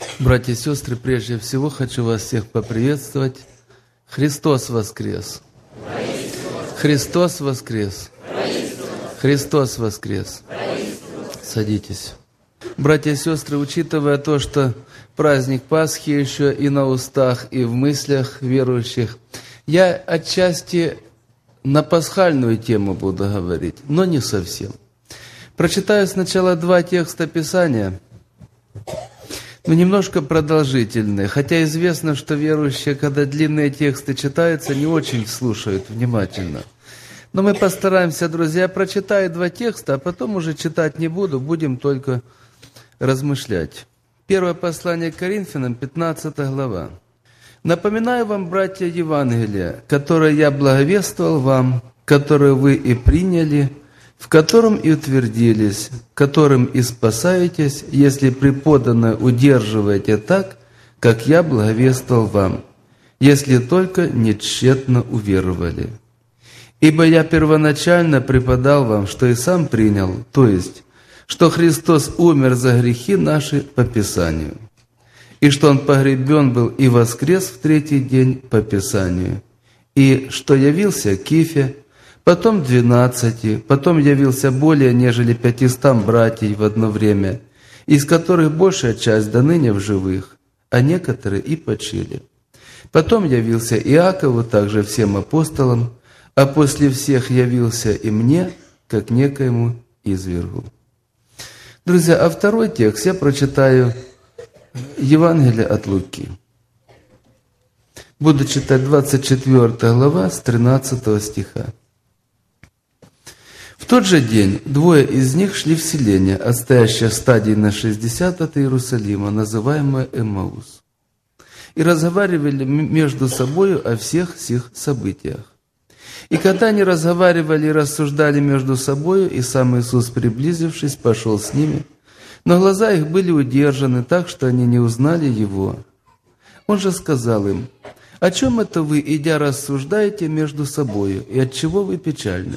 Братья и сестры, прежде всего хочу вас всех поприветствовать. Христос воскрес! Христос воскрес! Христос воскрес! Садитесь. Братья и сестры, учитывая то, что праздник Пасхи еще и на устах, и в мыслях верующих, я отчасти на пасхальную тему буду говорить, но не совсем. Прочитаю сначала два текста Писания, но немножко продолжительные, хотя известно, что верующие, когда длинные тексты читаются, не очень слушают внимательно. Но мы постараемся, друзья, прочитаю два текста, а потом уже читать не буду, будем только размышлять. Первое послание к Коринфянам, 15 глава. «Напоминаю вам, братья, Евангелие, которое я благовествовал вам, которое вы и приняли, в котором и утвердились, которым и спасаетесь, если преподанное удерживаете так, как я благовествовал вам, если только не тщетно уверовали. Ибо я первоначально преподал вам, что и сам принял, то есть, что Христос умер за грехи наши по Писанию, и что Он погребен был и воскрес в третий день по Писанию, и что явился Кифе, потом 12, потом явился более нежели 500 братьев в одно время, из которых большая часть до ныне в живых, а некоторые и почили. Потом явился Иакову, также всем апостолам, а после всех явился и мне, как некоему извергу». Друзья, а второй текст я прочитаю Евангелие от Луки. Буду читать 24 глава с 13 стиха. «В тот же день двое из них шли в селение, отстоящее в стадии на 60 от Иерусалима, называемое Эммаус, и разговаривали между собою о всех сих событиях. И когда они разговаривали и рассуждали между собою, и сам Иисус, приблизившись, пошел с ними, но глаза их были удержаны так, что они не узнали Его. Он же сказал им: «О чем это вы, идя, рассуждаете между собою, и отчего вы печальны?»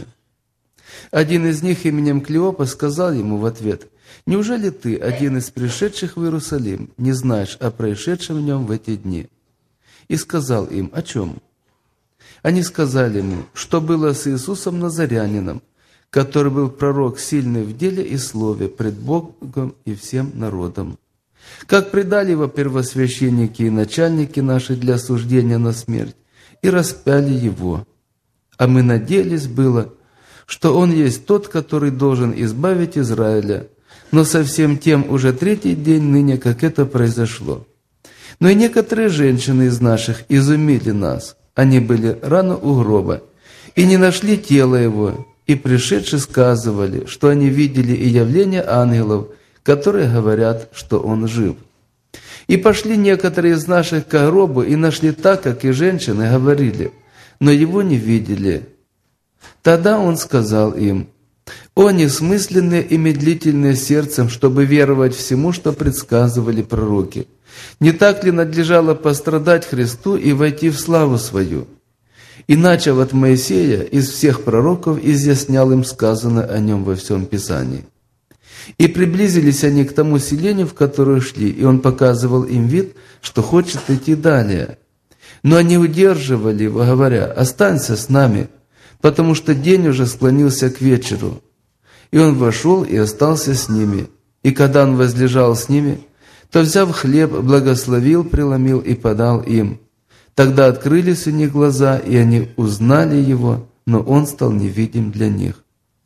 Один из них именем Клеопа сказал ему в ответ: «Неужели ты, один из пришедших в Иерусалим, не знаешь о происшедшем в нем в эти дни?» И сказал им: «О чем?» Они сказали ему: «Что было с Иисусом Назарянином, который был пророк, сильный в деле и слове пред Богом и всем народом. Как предали его первосвященники и начальники наши для осуждения на смерть, и распяли его. А мы надеялись было, что он есть тот, который должен избавить Израиля, но совсем тем уже третий день ныне, как это произошло. Но и некоторые женщины из наших изумили нас. Они были рано у гроба, и не нашли тела его, и пришедшие сказывали, что они видели и явление ангелов, которые говорят, что он жив. И пошли некоторые из наших к гробу, и нашли так, как и женщины говорили, но его не видели. Тогда он сказал им: «О несмысленные и медлительные сердцем, чтобы веровать всему, что предсказывали пророки! Не так ли надлежало пострадать Христу и войти в славу свою?» И, начав от Моисея, из всех пророков изъяснял им сказанное о нем во всем Писании. И приблизились они к тому селению, в которое шли, и он показывал им вид, что хочет идти далее. Но они удерживали его, говоря: «Останься с нами, потому что день уже склонился к вечеру». И он вошел и остался с ними. И когда он возлежал с ними, то, взяв хлеб, благословил, преломил и подал им. Тогда открылись у них глаза, и они узнали его, но он стал невидим для них.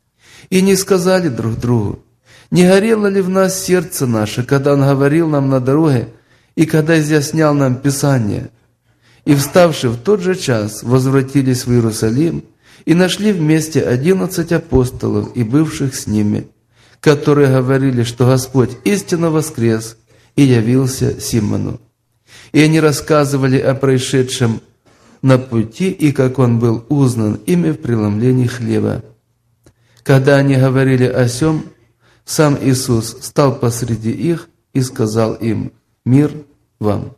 И не сказали друг другу: «Не горело ли в нас сердце наше, когда он говорил нам на дороге, и когда изъяснял нам Писание?» И, вставши в тот же час, возвратились в Иерусалим, и нашли вместе 11 апостолов и бывших с ними, которые говорили, что Господь истинно воскрес и явился Симону. И они рассказывали о происшедшем на пути, и как он был узнан ими в преломлении хлеба. Когда они говорили о сем, сам Иисус стал посреди их и сказал им: «Мир вам».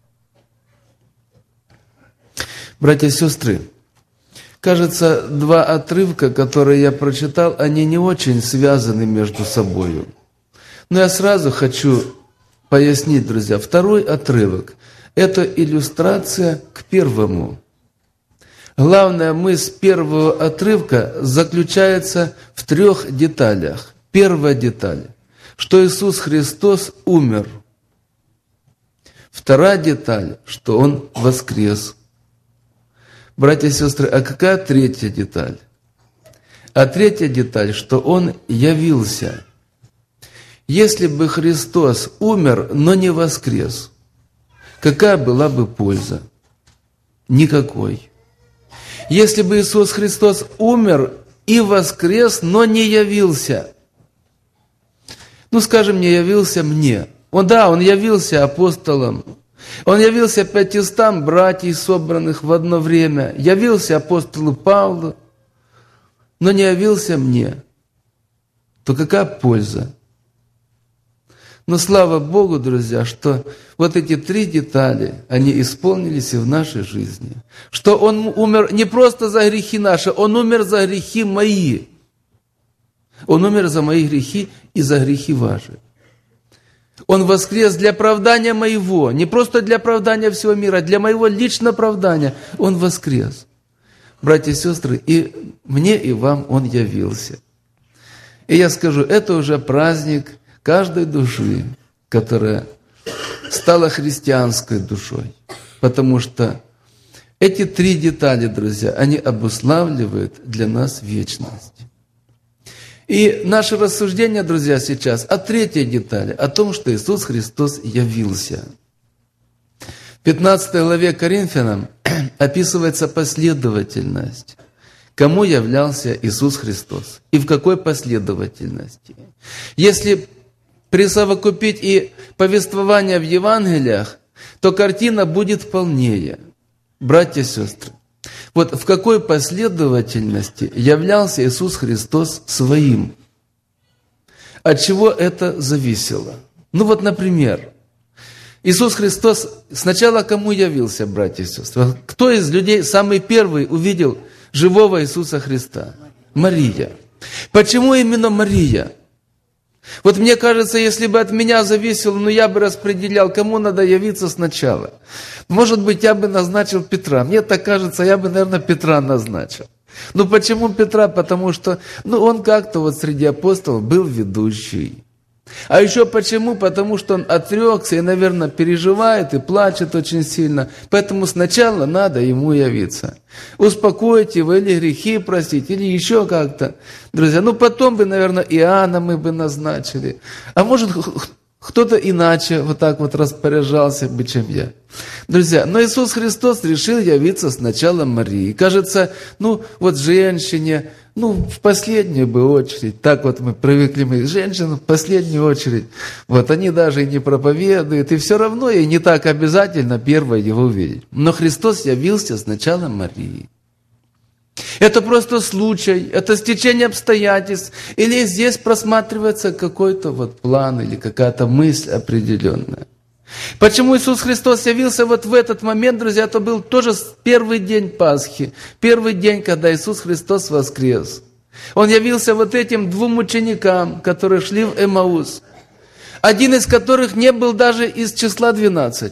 Братья и сестры, кажется, два отрывка, которые я прочитал, они не очень связаны между собой. Но я сразу хочу пояснить, друзья, второй отрывок. Это иллюстрация к первому. Главная мысль первого отрывка заключается в 3 деталях. Первая деталь, что Иисус Христос умер. Вторая деталь, что Он воскрес. Братья и сестры, а какая третья деталь? А третья деталь, что Он явился. Если бы Христос умер, но не воскрес, какая была бы польза? Никакой. Если бы Иисус Христос умер и воскрес, но не явился, скажем, не явился мне. Он явился апостолам, Он явился 500 братьев, собранных в одно время, явился апостолу Павлу, но не явился мне, то какая польза? Но слава Богу, друзья, что вот эти 3 детали, они исполнились и в нашей жизни. Что Он умер не просто за грехи наши, Он умер за грехи мои. Он умер за мои грехи и за грехи ваши. Он воскрес для оправдания моего, не просто для оправдания всего мира, для моего личного оправдания. Он воскрес. Братья и сестры, и мне, и вам Он явился. И я скажу, это уже праздник каждой души, которая стала христианской душой. Потому что эти 3 детали, друзья, они обуславливают для нас вечность. И наше рассуждение, друзья, сейчас о 3-й детали, о том, что Иисус Христос явился. В 15 главе Коринфянам описывается последовательность, кому являлся Иисус Христос и в какой последовательности. Если присовокупить и повествование в Евангелиях, то картина будет полнее. Братья и сестры, вот в какой последовательности являлся Иисус Христос своим? От чего это зависело? Например, Иисус Христос сначала кому явился, братья и сестры? Кто из людей самый первый увидел живого Иисуса Христа? Мария. Почему именно Мария? Вот мне кажется, если бы от меня зависело, я бы распределял, кому надо явиться сначала. Может быть, я бы назначил Петра. Мне так кажется, я бы, наверное, Петра назначил. Почему Петра? Потому что, он как-то среди апостолов был ведущий. А еще почему? Потому что он отрекся и, наверное, переживает и плачет очень сильно. Поэтому сначала надо ему явиться. Успокоить его, или грехи простить, или еще как-то. Друзья, потом бы, наверное, Иоанна мы бы назначили. А может, кто-то иначе распоряжался бы, чем я. Друзья, но Иисус Христос решил явиться сначала Марии. Кажется, женщине, в последнюю бы очередь, так мы привыкли, женщины в последнюю очередь, они даже и не проповедуют, и все равно ей не так обязательно первой его увидеть. Но Христос явился сначала Марии. Это просто случай, это стечение обстоятельств, или здесь просматривается какой-то план или какая-то мысль определенная. Почему Иисус Христос явился в этот момент, друзья? Это был тоже первый день Пасхи, первый день, когда Иисус Христос воскрес. Он явился этим 2 ученикам, которые шли в Эмаус, один из которых не был даже из числа 12.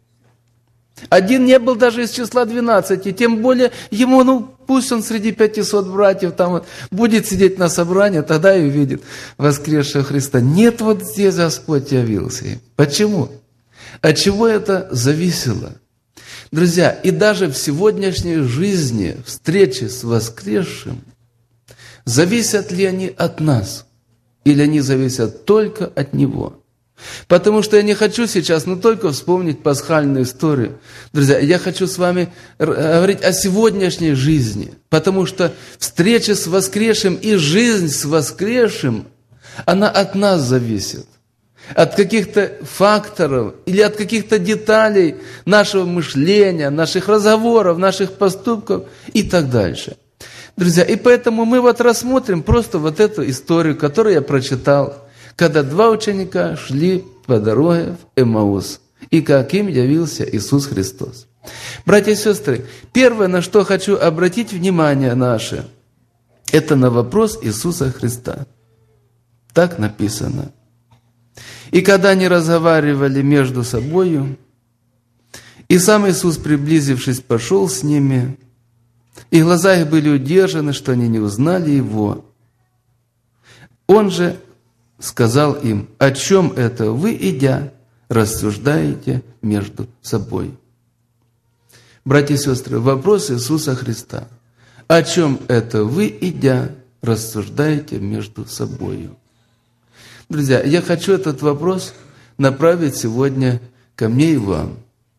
Один не был даже из числа 12, тем более ему, пусть он среди 500 братьев будет сидеть на собрании, тогда и увидит воскресшего Христа. Нет, здесь Господь явился им. Почему? От чего это зависело? Друзья, и даже в сегодняшней жизни встречи с воскресшим, зависят ли они от нас, или они зависят только от Него? Потому что я не хочу сейчас только вспомнить пасхальную историю. Друзья, я хочу с вами говорить о сегодняшней жизни, потому что встреча с воскресшим и жизнь с воскресшим, она от нас зависит. От каких-то факторов или от каких-то деталей нашего мышления, наших разговоров, наших поступков и так дальше. Друзья, и поэтому мы рассмотрим просто эту историю, которую я прочитал, когда 2 ученика шли по дороге в Эмаус, и как им явился Иисус Христос. Братья и сестры, первое, на что хочу обратить внимание наше, это на вопрос Иисуса Христа. Так написано. И когда они разговаривали между собою, и сам Иисус, приблизившись, пошел с ними, и глаза их были удержаны, что они не узнали Его. Он же сказал им: о чем это вы, идя, рассуждаете между собой? Братья и сестры, вопрос Иисуса Христа: о чем это вы, идя, рассуждаете между собою? Друзья, я хочу этот вопрос направить сегодня ко мне и вам.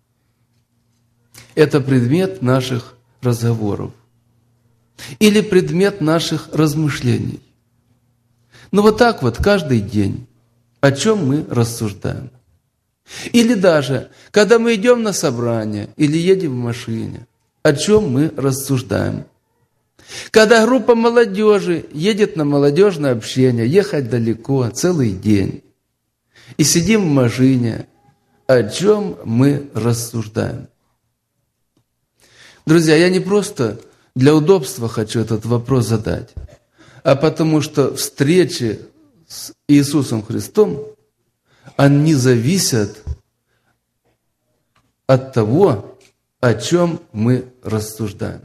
Это предмет наших разговоров или предмет наших размышлений. Но вот так вот каждый день, о чем мы рассуждаем. Или даже, когда мы идем на собрание или едем в машине, о чем мы рассуждаем. Когда группа молодежи едет на молодежное общение, ехать далеко, целый день, и сидим в машине, о чем мы рассуждаем. Друзья, я не просто для удобства хочу этот вопрос задать, а потому что встречи с Иисусом Христом, они зависят от того, о чем мы рассуждаем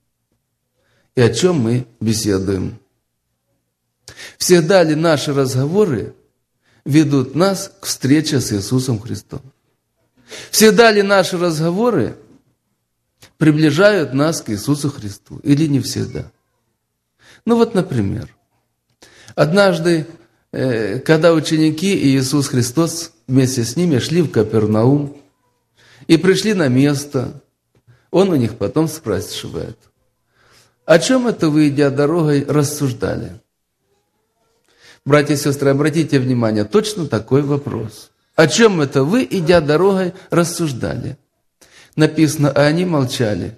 и о чем мы беседуем. Всегда ли наши разговоры ведут нас к встрече с Иисусом Христом? Всегда ли наши разговоры приближают нас к Иисусу Христу или не всегда? Ну вот, например, однажды, когда ученики и Иисус Христос вместе с ними шли в Капернаум и пришли на место, Он у них потом спрашивает: о чем это вы, идя дорогой, рассуждали? Братья и сестры, обратите внимание, точно такой вопрос. О чем это вы, идя дорогой, рассуждали? Написано: а они молчали.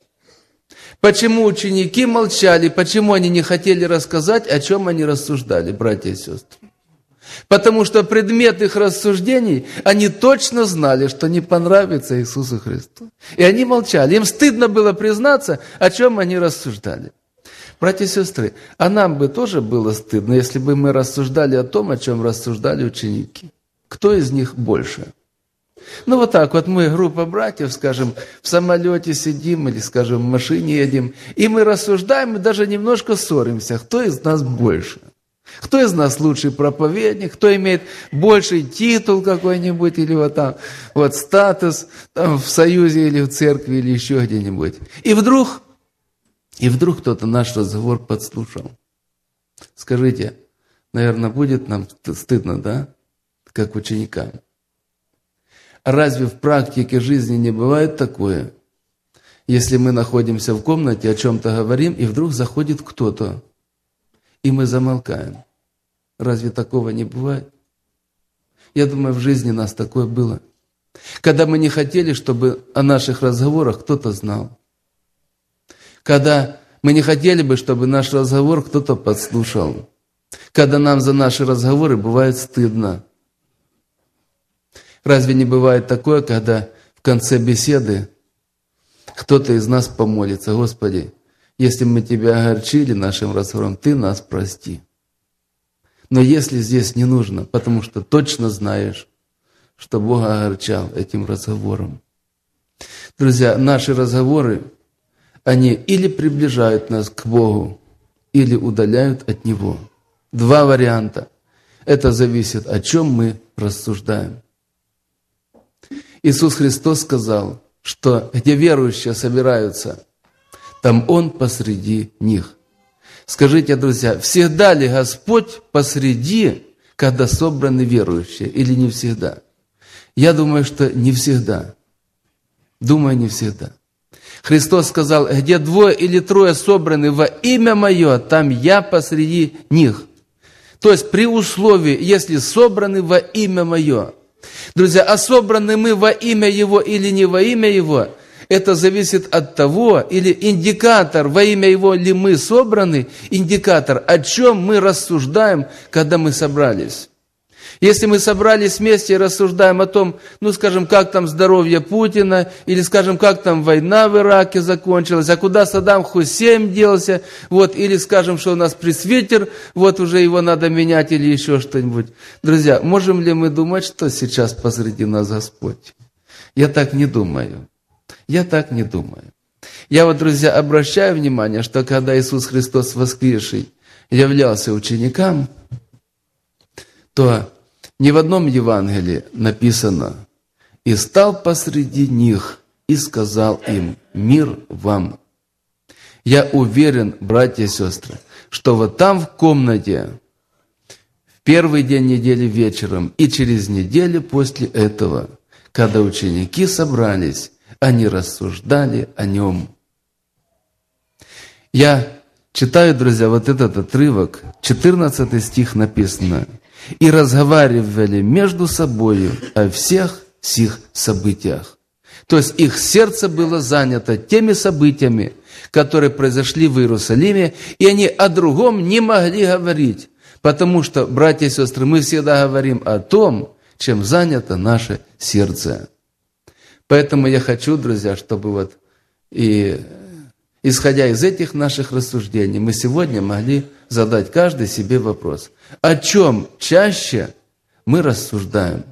Почему ученики молчали? Почему они не хотели рассказать, о чем они рассуждали, братья и сестры? Потому что предмет их рассуждений, они точно знали, что не понравится Иисусу Христу. И они молчали. Им стыдно было признаться, о чем они рассуждали. Братья и сестры, а нам бы тоже было стыдно, если бы мы рассуждали о том, о чем рассуждали ученики. Кто из них больше? Ну вот так вот мы, группа братьев, скажем, в самолете сидим или, скажем, в машине едем, и мы рассуждаем, и даже немножко ссоримся, кто из нас больше. Кто из нас лучший проповедник, кто имеет больший титул какой-нибудь, или вот там, вот статус там, в союзе или в церкви, или еще где-нибудь. И вдруг кто-то наш разговор подслушал. Скажите, наверное, будет нам стыдно, да? Как ученикам. А разве в практике жизни не бывает такое, если мы находимся в комнате, о чем-то говорим, и вдруг заходит кто-то, и мы замолкаем? Разве такого не бывает? Я думаю, в жизни нас такое было. Когда мы не хотели, чтобы о наших разговорах кто-то знал. Когда мы не хотели бы, чтобы наш разговор кто-то подслушал. Когда нам за наши разговоры бывает стыдно. Разве не бывает такое, когда в конце беседы кто-то из нас помолится: Господи, если мы Тебя огорчили нашим разговором, Ты нас прости. Но если здесь не нужно, потому что точно знаешь, что Бог огорчал этим разговором. Друзья, наши разговоры, они или приближают нас к Богу, или удаляют от Него. Два варианта. Это зависит, о чем мы рассуждаем. Иисус Христос сказал, что где верующие собираются, там Он посреди них. Скажите, друзья, всегда ли Господь посреди, когда собраны верующие, или не всегда? Я думаю, что не всегда. Думаю, не всегда. Христос сказал: где двое или трое собраны во имя Мое, там Я посреди них. То есть при условии, если собраны во имя Мое. Друзья, а собраны мы во имя Его или не во имя Его, это зависит от того, или индикатор, во имя Его ли мы собраны, индикатор, о чем мы рассуждаем, когда мы собрались. Если мы собрались вместе и рассуждаем о том, ну, скажем, как там здоровье Путина, или, скажем, как там война в Ираке закончилась, а куда Саддам Хусейн делся, вот, или, скажем, что у нас пресвитер, вот уже его надо менять, или еще что-нибудь. Друзья, можем ли мы думать, что сейчас посреди нас Господь? Я так не думаю. Я так не думаю. Я вот, друзья, обращаю внимание, что когда Иисус Христос воскресший являлся ученикам, то ни в одном Евангелии написано: «И стал посреди них, и сказал им: мир вам». Я уверен, братья и сестры, что вот там в комнате, в первый день недели вечером и через неделю после этого, когда ученики собрались, они рассуждали о нем. Я читаю, друзья, вот этот отрывок, 14 стих написано: «И разговаривали между собою о всех сих событиях». То есть их сердце было занято теми событиями, которые произошли в Иерусалиме, и они о другом не могли говорить. Потому что, братья и сестры, мы всегда говорим о том, чем занято наше сердце. Поэтому я хочу, друзья, чтобы вот и исходя из этих наших рассуждений, мы сегодня могли задать каждый себе вопрос: о чем чаще мы рассуждаем,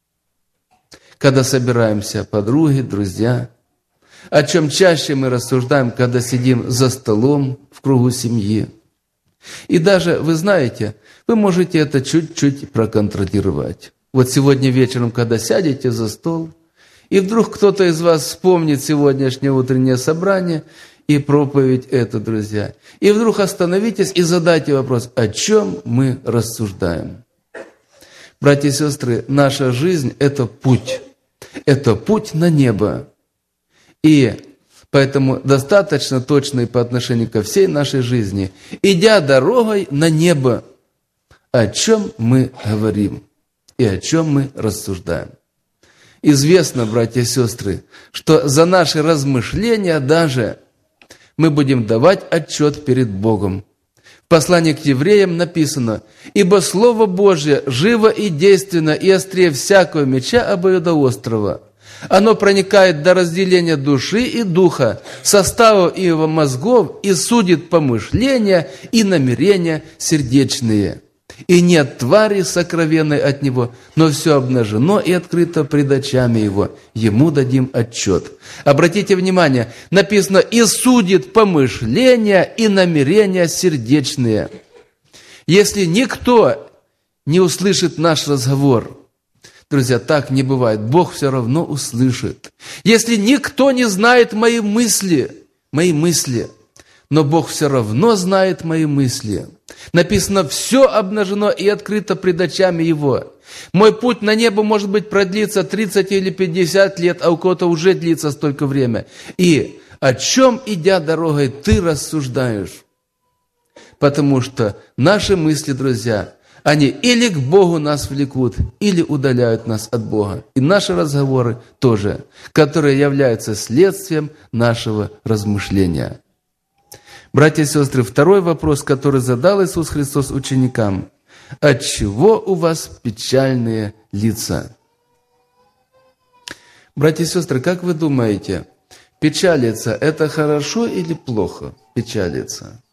когда собираемся подруги, друзья? О чем чаще мы рассуждаем, когда сидим за столом в кругу семьи? И даже, вы знаете, вы можете это чуть-чуть проконтролировать. Вот сегодня вечером, когда сядете за стол, и вдруг кто-то из вас вспомнит сегодняшнее утреннее собрание и проповедь эту, друзья. И вдруг остановитесь и задайте вопрос: о чем мы рассуждаем? Братья и сестры, наша жизнь – это путь. Это путь на небо. И поэтому достаточно точно и по отношению ко всей нашей жизни, идя дорогой на небо, о чем мы говорим и о чем мы рассуждаем. Известно, братья и сестры, что за наши размышления даже мы будем давать отчет перед Богом. В послании к евреям написано: «Ибо Слово Божье живо и действенно, и острее всякого меча обоюдоострого. Оно проникает до разделения души и духа, составов и его мозгов, и судит помышления и намерения сердечные. И нет твари сокровенной от него, но все обнажено и открыто пред очами его. Ему дадим отчет». Обратите внимание, написано: «И судит помышления и намерения сердечные». Если никто не услышит наш разговор, друзья, так не бывает, Бог все равно услышит. Если никто не знает мои мысли, но Бог все равно знает мои мысли. Написано: все обнажено и открыто пред очами Его. Мой путь на небо, может быть, продлится 30 или 50 лет, а у кого-то уже длится столько время. И о чем, идя дорогой, ты рассуждаешь? Потому что наши мысли, друзья, они или к Богу нас влекут, или удаляют нас от Бога. И наши разговоры тоже, которые являются следствием нашего размышления. Братья и сестры, второй вопрос, который задал Иисус Христос ученикам: отчего у вас печальные лица? Братья и сестры, как вы думаете, печалиться – это хорошо или плохо печалиться?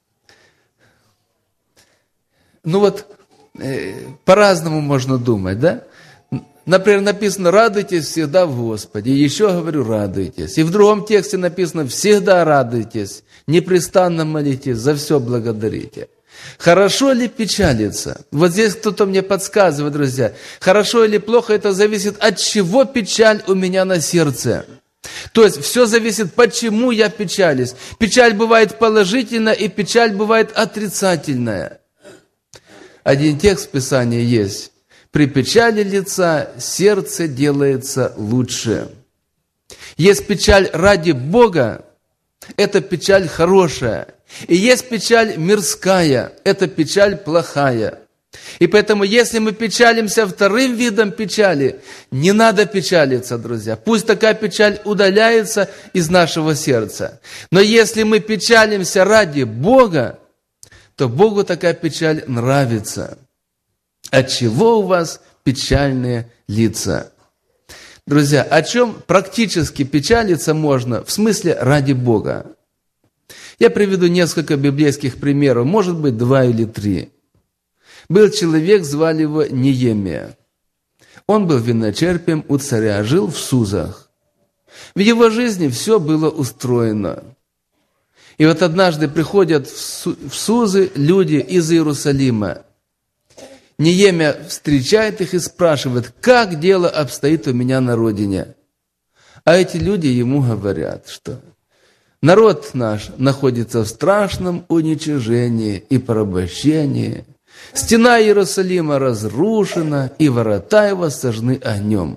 Ну вот, по-разному можно думать, да? Например, написано: радуйтесь всегда в Господе. И еще говорю: радуйтесь. И в другом тексте написано: всегда радуйтесь, непрестанно молитесь, за все благодарите. Хорошо ли печалиться? Вот здесь кто-то мне подсказывает, друзья. Хорошо или плохо, это зависит от чего печаль у меня на сердце. То есть все зависит, почему я печалюсь. Печаль бывает положительная, и печаль бывает отрицательная. Один текст в Писании есть: «При печали лица сердце делается лучше». Есть печаль ради Бога, это печаль хорошая. И есть печаль мирская, это печаль плохая. И поэтому, если мы печалимся вторым видом печали, не надо печалиться, друзья. Пусть такая печаль удаляется из нашего сердца. Но если мы печалимся ради Бога, то Богу такая печаль нравится. Отчего у вас печальные лица. Друзья, о чем практически печалиться можно, в смысле ради Бога? Я приведу несколько библейских примеров, может быть, 2 или 3. Был человек, звали его Неемия. Он был виночерпием у царя, жил в Сузах. В его жизни все было устроено. И вот однажды приходят в Сузы люди из Иерусалима. Неемия встречает их и спрашивает, как дело обстоит у меня на родине. А эти люди ему говорят, что народ наш находится в страшном уничижении и порабощении. Стена Иерусалима разрушена, и ворота его сожжены огнем.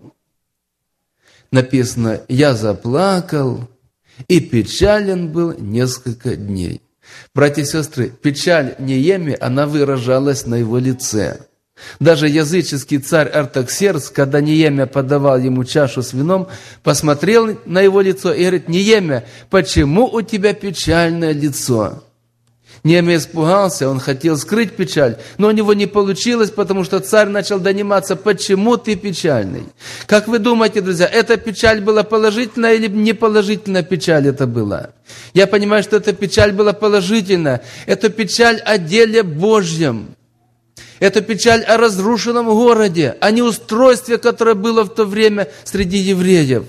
Написано, я заплакал, и печален был несколько дней. Братья и сестры, печаль Неемии, она выражалась на его лице. Даже языческий царь Артаксеркс, когда Неемия подавал ему чашу с вином, посмотрел на его лицо и говорит, Неемия, почему у тебя печальное лицо? Неемия испугался, он хотел скрыть печаль, но у него не получилось, потому что царь начал дониматься, почему ты печальный? Как вы думаете, друзья, эта печаль была положительная или неположительная печаль это была? Я понимаю, что эта печаль была положительная. Это печаль о деле Божьем. Это печаль о разрушенном городе, о неустройстве, которое было в то время среди евреев.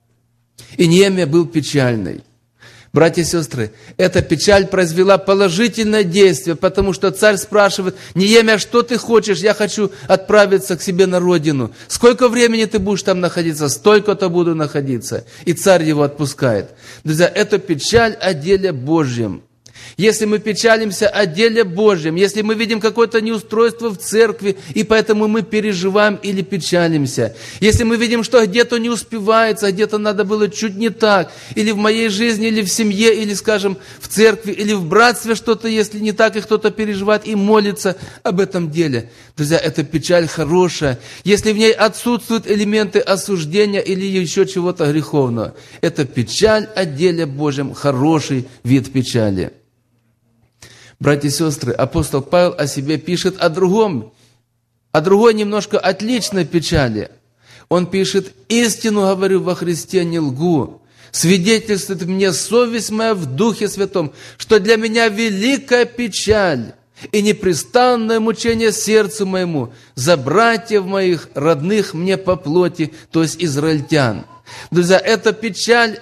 И Неемия был печальный. Братья и сестры, эта печаль произвела положительное действие, потому что царь спрашивает, Неемия, что ты хочешь? Я хочу отправиться к себе на родину. Сколько времени ты будешь там находиться? Столько-то буду находиться. И царь его отпускает. Друзья, это печаль о деле Божьем. Если мы печалимся о деле Божьем, если мы видим какое-то неустройство в церкви, и поэтому мы переживаем или печалимся, если мы видим, что где-то не успевается, где-то надо было чуть не так, или в моей жизни, или в семье, или, скажем, в церкви, или в братстве что-то, если не так, и кто-то переживает и молится об этом деле. Друзья, это печаль хорошая. Если в ней отсутствуют элементы осуждения или еще чего-то греховного, это печаль о деле Божьем, хороший вид печали. Братья и сестры, апостол Павел о себе пишет о другой немножко отличной печали. Он пишет, «Истину говорю во Христе, не лгу. Свидетельствует мне совесть моя в Духе Святом, что для меня великая печаль и непрестанное мучение сердцу моему за братьев моих, родных мне по плоти, то есть израильтян». Друзья, это печаль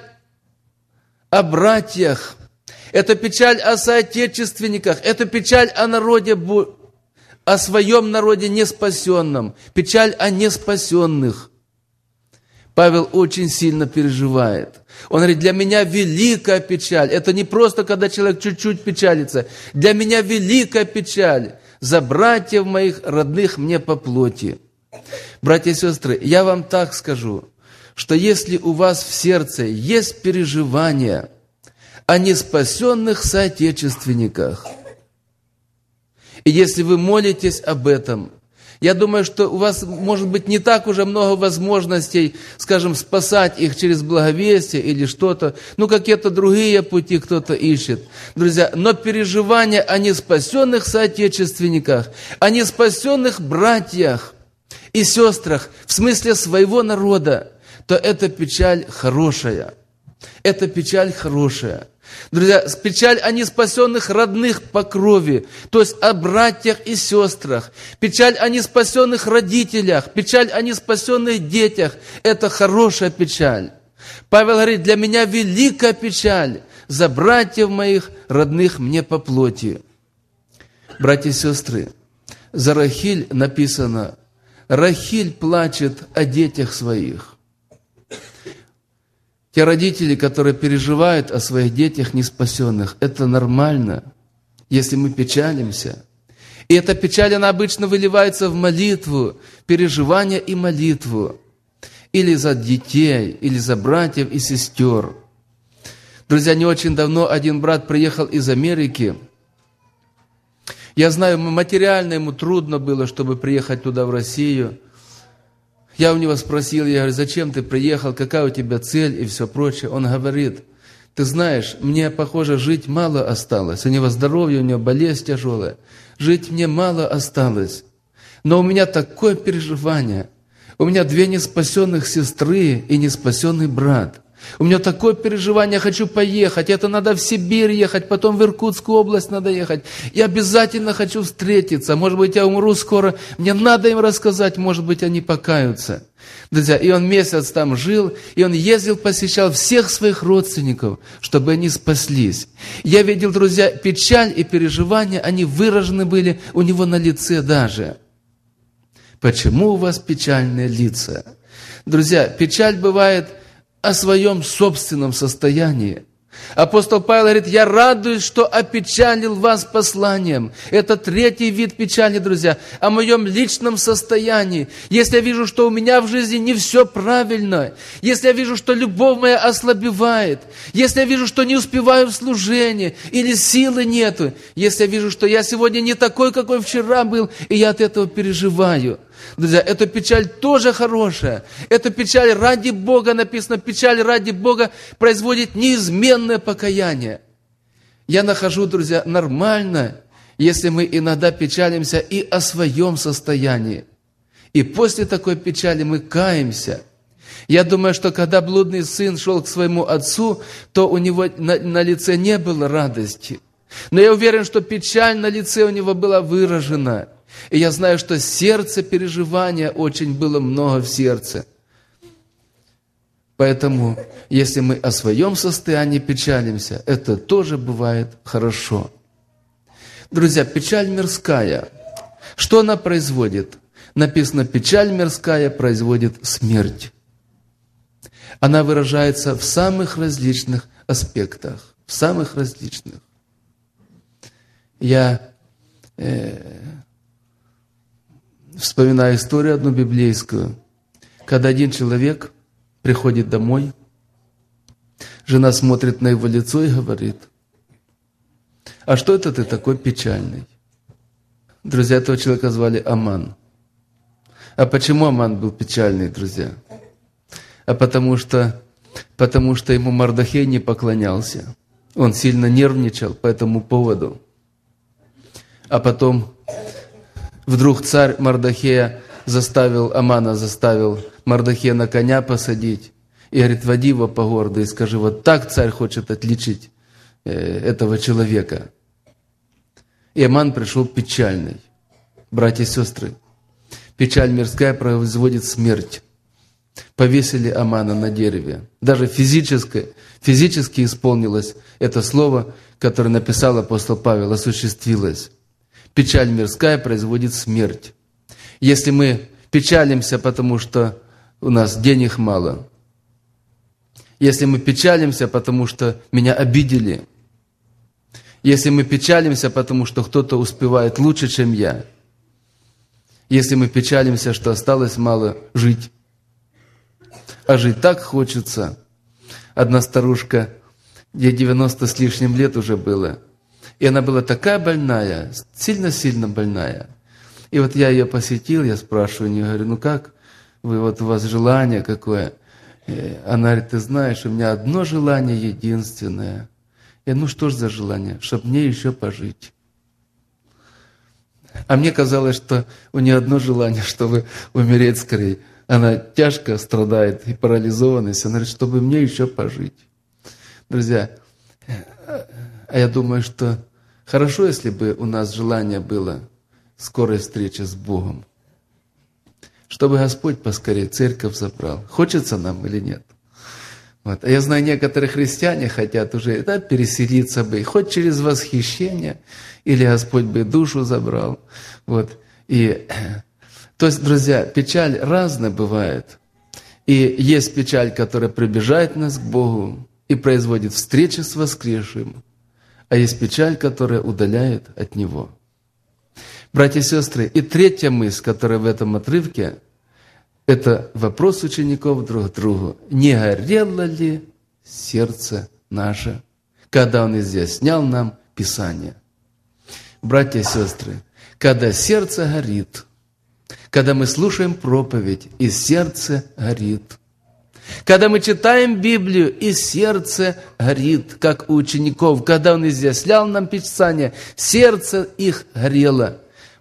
о братьях, это печаль о соотечественниках, это печаль о народе, о своем народе неспасенном, печаль о неспасенных. Павел очень сильно переживает. Он говорит, для меня великая печаль. Это не просто, когда человек чуть-чуть печалится. Для меня великая печаль за братьев моих, родных мне по плоти. Братья и сестры, я вам так скажу, что если у вас в сердце есть переживания о неспасенных соотечественниках, и если вы молитесь об этом, я думаю, что у вас может быть не так уже много возможностей, скажем, спасать их через благовестие или что-то, какие-то другие пути кто-то ищет. Друзья, но переживания о неспасенных соотечественниках, о неспасенных братьях и сестрах, в смысле своего народа, то это печаль хорошая. Это печаль хорошая. Друзья, печаль о неспасенных родных по крови, то есть о братьях и сестрах, печаль о неспасенных родителях, печаль о неспасенных детях – это хорошая печаль. Павел говорит, для меня великая печаль за братьев моих, родных мне по плоти. Братья и сестры, за Рахиль написано, Рахиль плачет о детях своих. Те родители, которые переживают о своих детях неспасенных, это нормально, если мы печалимся. И эта печаль, она обычно выливается в молитву, переживание и молитву. Или за детей, или за братьев и сестер. Друзья, не очень давно один брат приехал из Америки. Я знаю, материально ему трудно было, чтобы приехать туда, в Россию. Я у него спросил, я говорю, зачем ты приехал, какая у тебя цель и все прочее. Он говорит, ты знаешь, мне, похоже, жить мало осталось. У него здоровье, у него болезнь тяжелая. Жить мне мало осталось. но у меня такое переживание. У меня 2 неспасенных сестры и неспасенный брат. У меня такое переживание, я хочу поехать, это надо в Сибирь ехать, потом в Иркутскую область надо ехать. Я обязательно хочу встретиться, может быть, я умру скоро, мне надо им рассказать, может быть, они покаются. Друзья, и он месяц там жил, и он ездил, посещал всех своих родственников, чтобы они спаслись. Я видел, друзья, печаль и переживания, они выражены были у него на лице даже. Почему у вас печальные лица? Друзья, печаль бывает о своем собственном состоянии. Апостол Павел говорит, я радуюсь, что опечалил вас посланием. Это 3-й вид печали, друзья, о моем личном состоянии. Если я вижу, что у меня в жизни не все правильно, если я вижу, что любовь моя ослабевает, если я вижу, что не успеваю в служении, или силы нету, если я вижу, что я сегодня не такой, какой вчера был, и я от этого переживаю. Друзья, эта печаль тоже хорошая. Эта печаль ради Бога, написано, печаль ради Бога производит неизменное покаяние. Я нахожу, друзья, нормально, если мы иногда печалимся и о своем состоянии. И после такой печали мы каемся. Я думаю, что когда блудный сын шел к своему отцу, то у него на лице не было радости. Но я уверен, что печаль на лице у него была выражена. И я знаю, что сердце переживания очень было много в сердце. Поэтому, если мы о своем состоянии печалимся, это тоже бывает хорошо. Друзья, печаль мирская. Что она производит? Написано, печаль мирская производит смерть. Она выражается в самых различных аспектах. В самых различных. Я вспоминаю историю одну библейскую, когда один человек приходит домой, жена смотрит на его лицо и говорит, а что это ты такой печальный? Друзья, этого человека звали Аман. А почему Аман был печальный, друзья? А потому что ему Мардохей не поклонялся. Он сильно нервничал по этому поводу. А потом вдруг царь Амана заставил Мардохея на коня посадить. И говорит, води его по городу и скажи, вот так царь хочет отличить этого человека. И Аман пришел печальный. Братья и сестры, печаль мирская производит смерть. Повесили Амана на дереве. Даже физически исполнилось это слово, которое написал апостол Павел, осуществилось. Печаль мирская производит смерть. Если мы печалимся, потому что у нас денег мало, если мы печалимся, потому что меня обидели, если мы печалимся, потому что кто-то успевает лучше, чем я, если мы печалимся, что осталось мало жить, а жить так хочется. Одна старушка, ей 90 с лишним лет уже было, и она была такая больная, сильно-сильно больная. И вот я ее посетил, я спрашиваю у нее, говорю, ну как вы, вот у вас желание какое? Она говорит, ты знаешь, у меня одно желание единственное. Я, ну что ж за желание? Чтобы мне еще пожить. А мне казалось, что у нее одно желание, чтобы умереть скорее. Она тяжко страдает и парализованность. Она говорит, чтобы мне еще пожить. Друзья, а я думаю, что хорошо, если бы у нас желание было скорой встречи с Богом. Чтобы Господь поскорее церковь забрал. Хочется нам или нет? Вот. А я знаю, некоторые христиане хотят уже переселиться бы, хоть через восхищение, или Господь бы душу забрал. Вот. То есть, друзья, печаль разная бывает. И есть печаль, которая приближает нас к Богу и производит встречи с воскресшим. А есть печаль, которая удаляет от Него. Братья и сестры, и третья мысль, которая в этом отрывке, это вопрос учеников друг к другу. Не горело ли сердце наше, когда Он изъяснял нам Писание? Братья и сестры, когда сердце горит, когда мы слушаем проповедь, и сердце горит. Когда мы читаем Библию, и сердце горит, как у учеников. Когда Он изъяснял нам Писание, сердце их горело.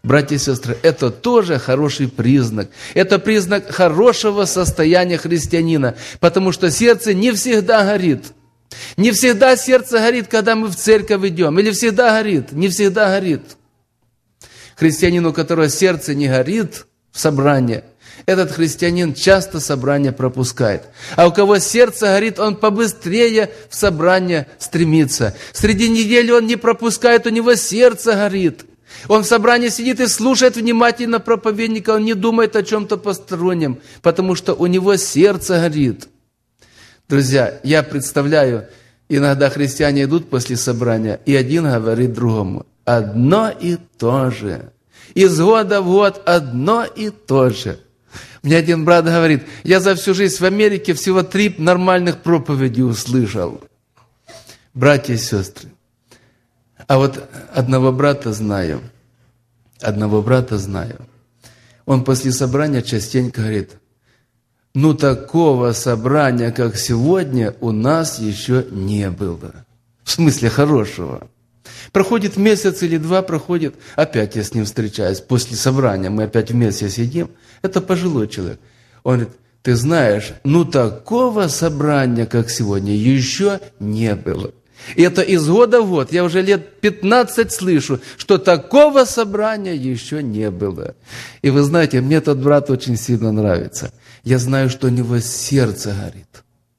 Братья и сестры, это тоже хороший признак. Это признак хорошего состояния христианина, потому что сердце не всегда горит. Не всегда сердце горит, когда мы в церковь идем. Или всегда горит? Не всегда горит. Христианин, у которого сердце не горит в собрании, этот христианин часто собрание пропускает. А у кого сердце горит, он побыстрее в собрание стремится. Среди недели он не пропускает, у него сердце горит. Он в собрании сидит и слушает внимательно проповедника, он не думает о чем-то постороннем, потому что у него сердце горит. Друзья, я представляю, иногда христиане идут после собрания, и один говорит другому: одно и то же. Из года в год одно и то же. Мне один брат говорит: я за всю жизнь в Америке всего 3 нормальных проповеди услышал. Братья и сестры, а вот одного брата знаю. Он после собрания частенько говорит: ну такого собрания, как сегодня, у нас еще не было. В смысле хорошего. Проходит месяц или 2, опять я с ним встречаюсь. После собрания мы опять вместе сидим. Это пожилой человек. Он говорит: ты знаешь, ну такого собрания, как сегодня, еще не было. И это из года в год. Я уже лет 15 слышу, что такого собрания еще не было. И вы знаете, мне этот брат очень сильно нравится. Я знаю, что у него сердце горит.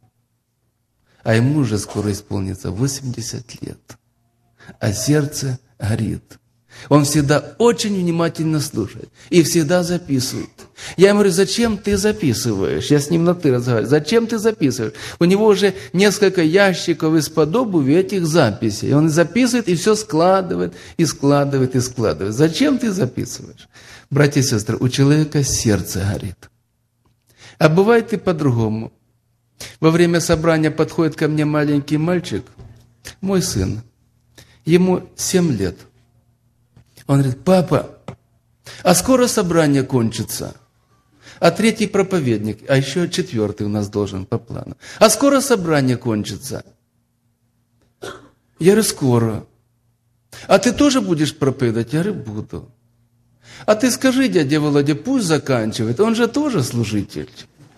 А ему уже скоро исполнится 80 лет. А сердце горит. Он всегда очень внимательно слушает и всегда записывает. Я ему говорю: зачем ты записываешь? Я с ним на «ты» разговариваю. Зачем ты записываешь? У него уже несколько ящиков из-под обуви этих записей. Он записывает и все складывает, и складывает, и складывает. Зачем ты записываешь? Братья и сестры, у человека сердце горит. А бывает и по-другому. Во время собрания подходит ко мне маленький мальчик, мой сын. Ему 7 лет. Он говорит: папа, а скоро собрание кончится? А 3-й проповедник, а еще 4-й у нас должен по плану. А скоро собрание кончится? Я говорю: скоро. А ты тоже будешь проповедовать? Я говорю: буду. А ты скажи дяде Володе, пусть заканчивает, он же тоже служитель.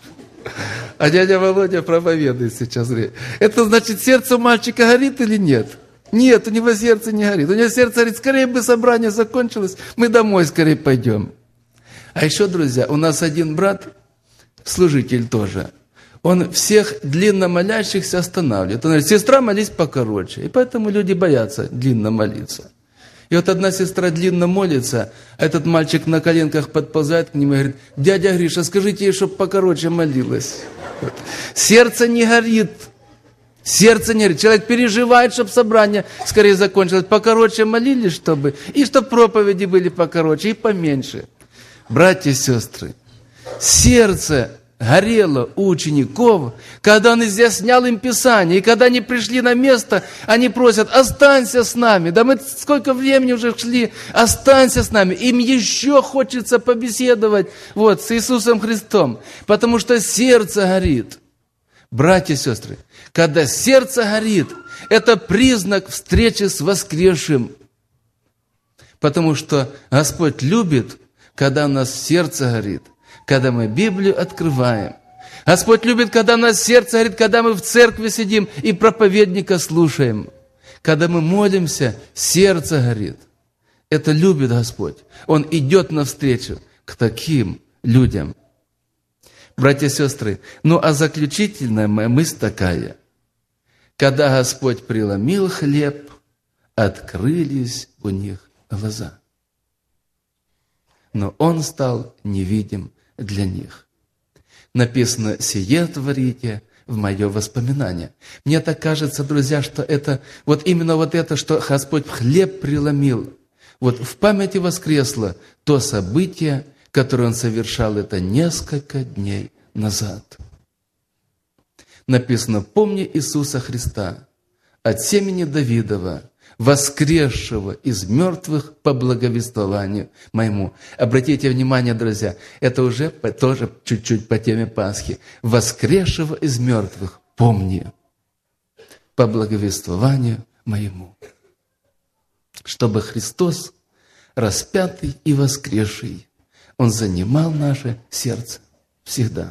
А дядя Володя проповедует сейчас. Это значит, сердце у мальчика горит или нет? Нет, у него сердце не горит. У него сердце говорит: скорее бы собрание закончилось, мы домой скорее пойдем. А еще, друзья, у нас один брат, служитель тоже, он всех длинно молящихся останавливает. Он говорит: сестра, молись покороче. И поэтому люди боятся длинно молиться. И вот одна сестра длинно молится, а этот мальчик на коленках подползает к нему и говорит: дядя Гриша, скажите ей, чтобы покороче молилась. Сердце не горит. Сердце не горит. Человек переживает, чтобы собрание скорее закончилось. Покороче молились, чтобы. И чтобы проповеди были покороче и поменьше. Братья и сестры, сердце горело у учеников, когда он изъяснял им Писание. И когда они пришли на место, они просят: останься с нами. Да мы сколько времени уже шли, останься с нами. Им еще хочется побеседовать с Иисусом Христом, потому что сердце горит. Братья и сестры, когда сердце горит, это признак встречи с воскресшим. Потому что Господь любит, когда у нас сердце горит, когда мы Библию открываем. Господь любит, когда у нас сердце горит, когда мы в церкви сидим и проповедника слушаем. Когда мы молимся, сердце горит. Это любит Господь. Он идет навстречу к таким людям. Братья и сестры, а заключительная моя мысль такая. Когда Господь преломил хлеб, открылись у них глаза. Но Он стал невидим для них. Написано: «Сие творите в мое воспоминание». Мне так кажется, друзья, что это именно это, что Господь хлеб преломил, в памяти воскресло то событие, которое Он совершал это несколько дней назад. Написано: «Помни Иисуса Христа, от семени Давидова, воскресшего из мертвых по благовествованию моему». Обратите внимание, друзья, это уже тоже чуть-чуть по теме Пасхи. «Воскресшего из мертвых помни по благовествованию моему». Чтобы Христос распятый и воскресший, Он занимал наше сердце всегда.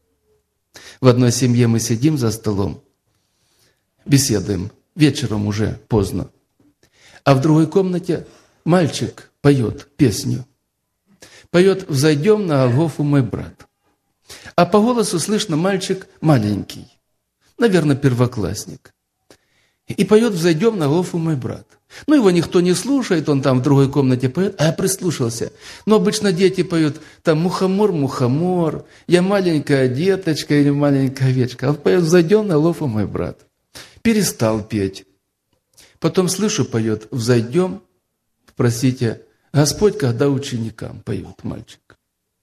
В одной семье мы сидим за столом, беседуем, вечером уже поздно. А в другой комнате мальчик поет песню. Поет «Взойдем на Голгофу, мой брат». А по голосу слышно, мальчик маленький, наверное, первоклассник. И поет «Взойдем на Голгофу, мой брат». Ну, его никто не слушает, он там в другой комнате поет, а я прислушался. Но обычно дети поют там «Мухомор, мухомор», «Я маленькая деточка» или «Маленькая овечка». А он поет «Взойдем на Голгофу, мой брат». Перестал петь. Потом слышу, поет «Взойдем», простите, Господь, когда ученикам поет мальчик.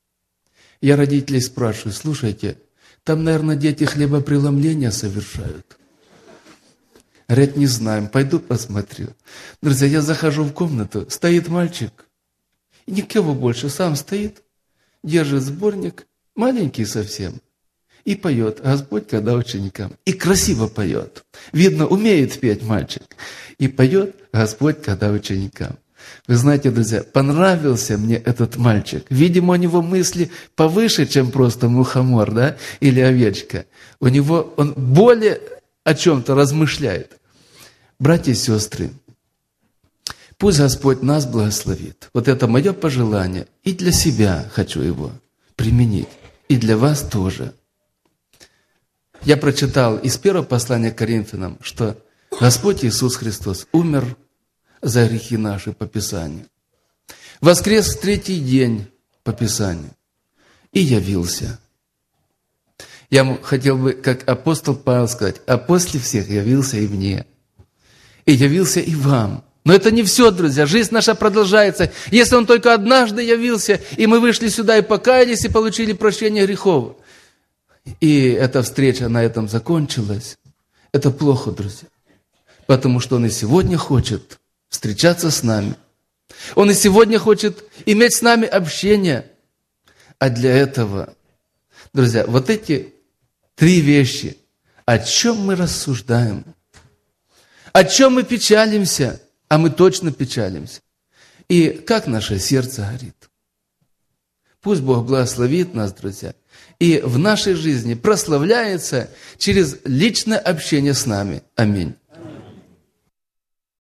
Я родителей спрашиваю, слушайте, там, наверное, дети хлебопреломления совершают. Говорят, не знаем, пойду посмотрю. Друзья, я захожу в комнату, стоит мальчик, и никого больше, сам стоит, держит сборник, маленький совсем, и поет «Господь, когда ученикам». И красиво поет. Видно, умеет петь мальчик. И поет «Господь, когда ученикам». Вы знаете, друзья, понравился мне этот мальчик. Видимо, у него мысли повыше, чем просто мухомор, да, или овечка. У него он более о чем-то размышляет. Братья и сестры, пусть Господь нас благословит. Вот это мое пожелание. И для себя хочу его применить. И для вас тоже. Я прочитал из первого послания к Коринфянам, что Господь Иисус Христос умер за грехи наши по Писанию. Воскрес в третий день по Писанию. И явился. Я хотел бы, как апостол Павел, сказать, а после всех явился и мне. И явился и вам. Но это не все, друзья. Жизнь наша продолжается. Если Он только однажды явился, и мы вышли сюда и покаялись, и получили прощение грехов, и эта встреча на этом закончилась, это плохо, друзья. Потому что Он и сегодня хочет встречаться с нами. Он и сегодня хочет иметь с нами общение. А для этого, друзья, вот эти три вещи, о чем мы рассуждаем, о чем мы печалимся, а мы точно печалимся, и как наше сердце горит. Пусть Бог благословит нас, друзья, и в нашей жизни прославляется через личное общение с нами. Аминь.